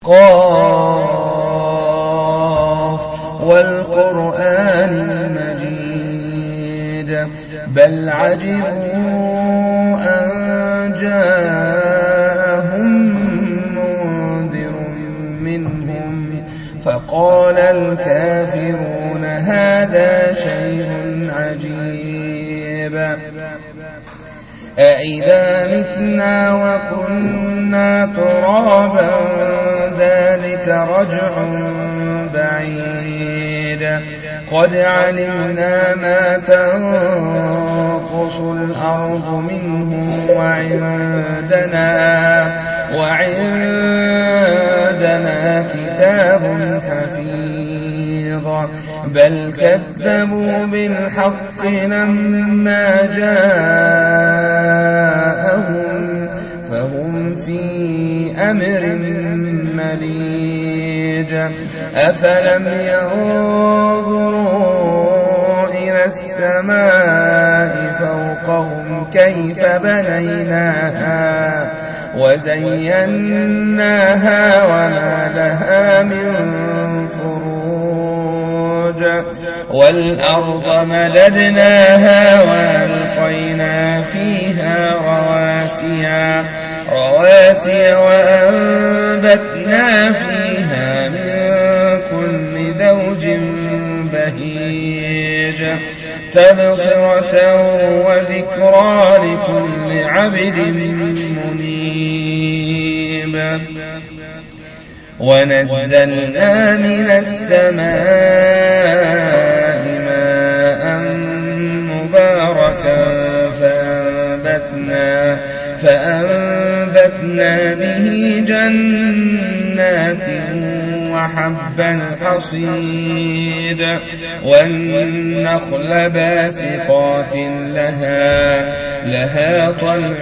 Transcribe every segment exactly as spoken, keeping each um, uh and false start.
قاف والقرآن المجيد بل عجبوا أن جاءهم منذر منهم فقال الكافرون هذا شيء عجيب أإذا متنا وكنا ترابا ذلك رجع بعيد قد علمنا ما تنقص الأرض منهم وعندنا وعندنا كتاب حفيظ بل كذبوا بالحق لما جاءهم فهم في أمر مريج أفلم ينظروا إلى السماء فوقهم كيف بنيناها وزيناها وما لها من فروج والأرض مددناها وألقينا فيها رواسي رواسي وأنبتنا فيها من كل زوج بهيج تبصرة وذكرى لكل عبد منيب ونزلنا من السماء ماء مباركا فأنبتنا فأنبتنا به جنات وحب الحصيد والنخل باسقات لها لها طلع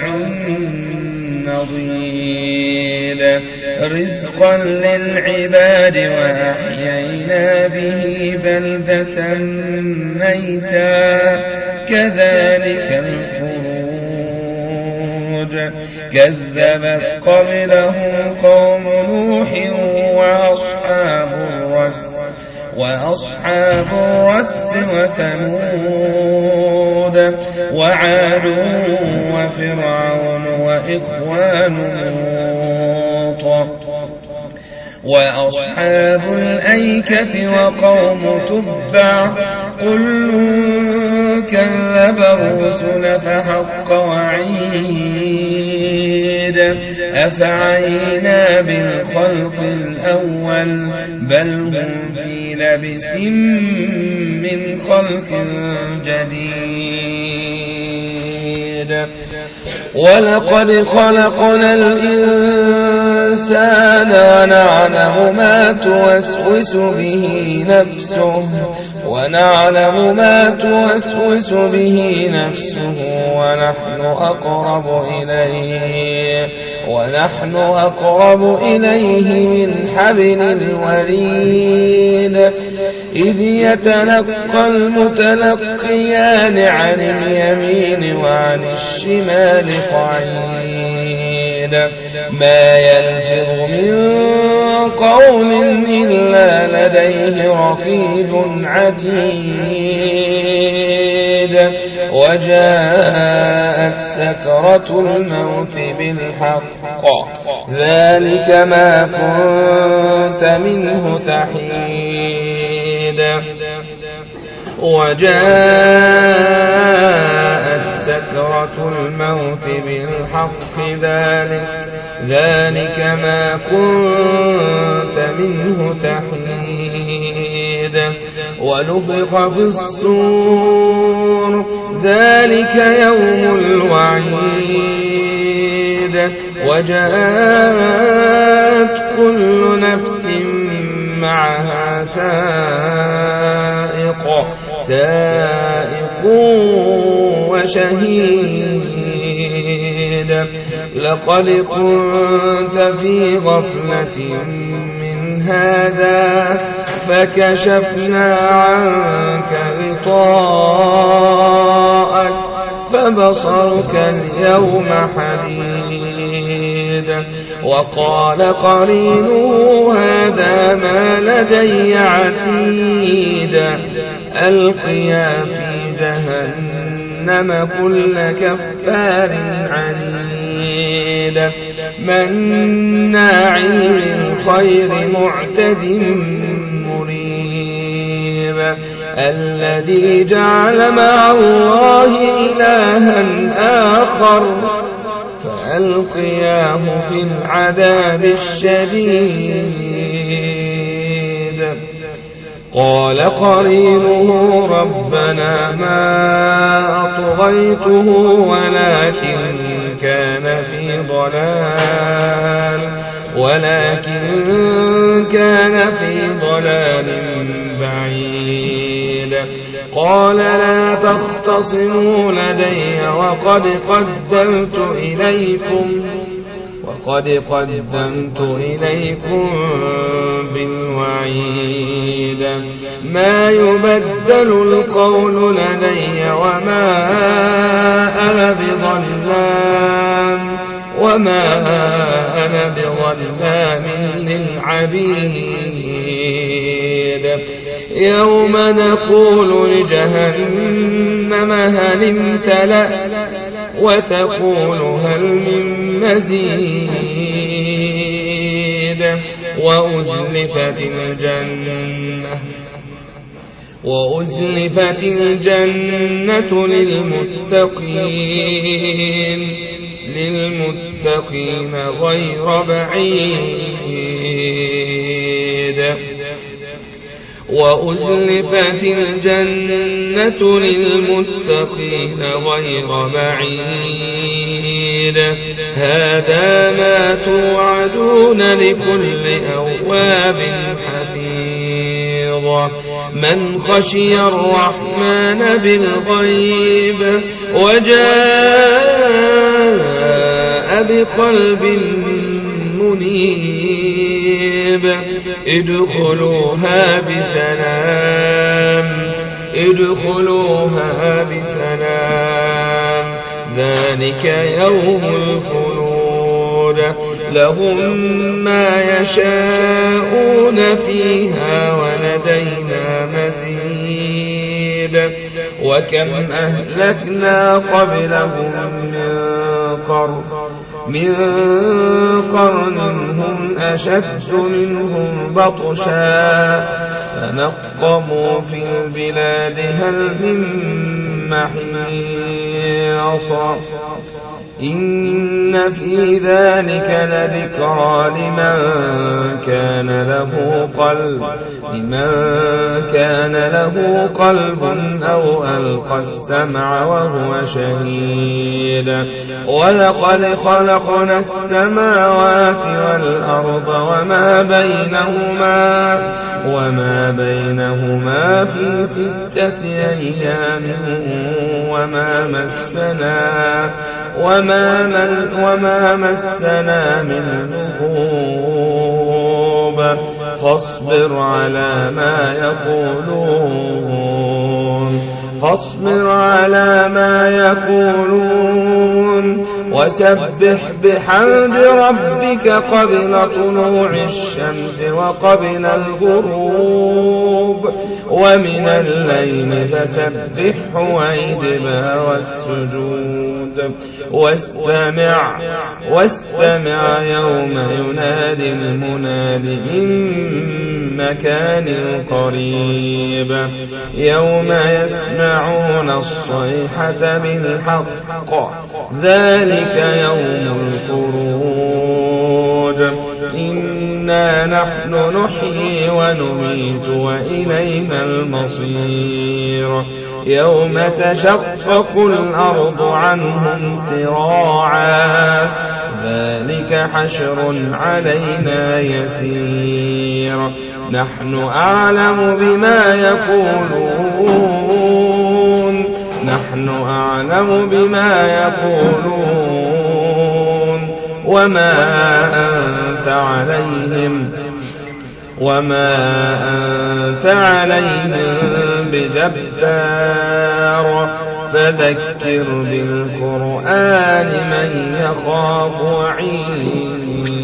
نضيد رزقا للعباد وأحيينا به بلدة ميتا كذلك الخروج كذبت قبلهم قوم نوح وأصحاب الرس وأصحاب الرس وثمود وعاد وفرعون وإخوان لوط وأصحاب الأيكة وقوم تبع كل كذب الرسل فحق وعيد أفعينا بالخلق الأول بل هم في لبس من خلق جديد ولقد خلقنا الإنسان ونعلم ما توسوس به نفسه ونعلم ما توسوس به نفسه ونحن أقرب إليه ونحن أقرب إليه من حبل الوريد إذ يتلقى المتلقيان عن اليمين وعن الشمال قعيد ما يلفظ من قول إلا لديه رقيب عتيد وجاءت سكرة الموت بالحق ذلك ما كنت منه تحيد وجاءت سكرة الموت بالحق ذلك ذلك ما كنت منه تحيد ونفخ في الصور ذلك يوم الوعيد وجاءت كل نفس معها سائق سائق وشهيد لقد كنت في غفلة من هذا فكشفنا عنك غطاءك فبصرك اليوم حديد وقال قرينه هذا ما لدي عتيد ألقيا في جهنم كل كفار عنيد مناع للخير معتد مريب الذي جعل مع الله إلها آخر فألقياه في العذاب الشديد قال قرينه ربنا ما أطغيته ولكن كان في ضلال ولكن كان في ضلال بعيد قال لا تختصموا لدي وقد قدمت إليكم وقد قدمت إليكم بالوعيد ما يبدل القول لدي وما أنا بظلام وما أنا بظلام للعبيد يوم نقول لجهنم هل امتلأت وتقول هل من مزيد وأزلفت الجنة وأزلفت الجنة للمتقين للمتقين غير بعيد وأزلفت الجنة للمتقين غير بعيد هذا ما توعدون لكل أواب حفيظ من خشي الرحمن بالغيب وجاء بقلب منيب ادخلوها بسلام ادخلوها بسلام ذلك يوم الخلود لهم ما يشاءون فيها ولدينا مزيد وكم أهلكنا قبلهم من قرن من قرن هم أشد منهم بطشا فنقموا في البلاد هل من محيص إن في ذلك لذكرى لمن كان له قلب لمن كان له قلب أو ألقى السمع وهو شهيد ولقد خلقنا السماوات والأرض وما بينهما وما بينهما في ستة أيام وما مسنا وما, من وما مسنا من لغوب فاصبر على ما يقولون فاصبر على ما يقولون وسبح بحمد ربك قبل طلوع الشمس وقبل الغروب ومن الليل فسبحه وإدبار السجود واستمع واستمع يوم ينادي المناد من مكان قريب يوم يسمعون الصيحة بالحق ذلك يوم الخروج إنا نحن نحيي ونميت وإلينا المصير يوم تشقق الأرض عنهم سراعا ذلك حشر علينا يسير نحن أعلم بما يقولون نحن أعلم بما يقولون وما أنت عليهم وما أنت عليهم بجبار فذكر بالقرآن من يخاف وعيد